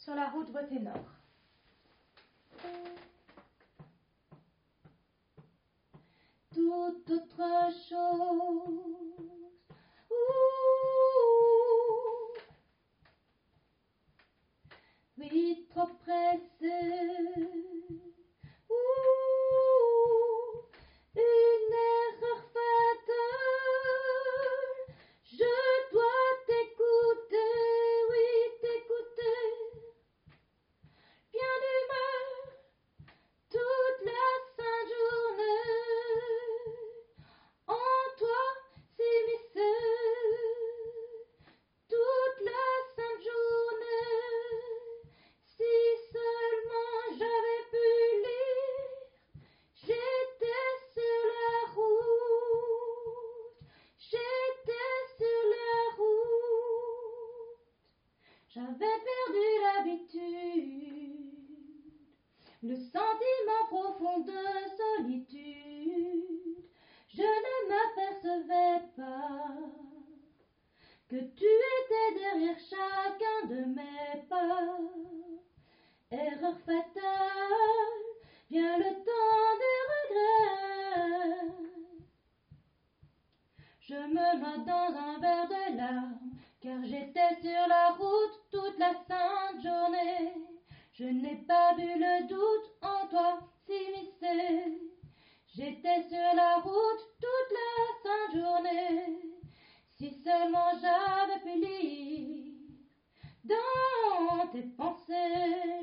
Sur la route Voie-Nord. Toute autre chose, oui, trop pressé, une erreur fatale, je dois t'écouter, oui, t'écouter, bien d'humeur, toute la sainte journée, en toi s'immiscer, toute la sainte journée, si seulement j'avais pu lire, j'étais sur la route, j'étais sur la route, j'avais perdu l'habitude, le sentiment profond de solitude, je ne m'apercevais pas que tu étais derrière chacun de mes pas. Erreur fatale, vient le temps des regrets. Je me noie dans un verre de larmes, car j'étais sur la route toute la sainte journée. Je n'ai pas vu le doute en toi s'immiscer. J'étais sur la route toute la sainte journée. Si seulement j'avais pu lire dans tes pensées.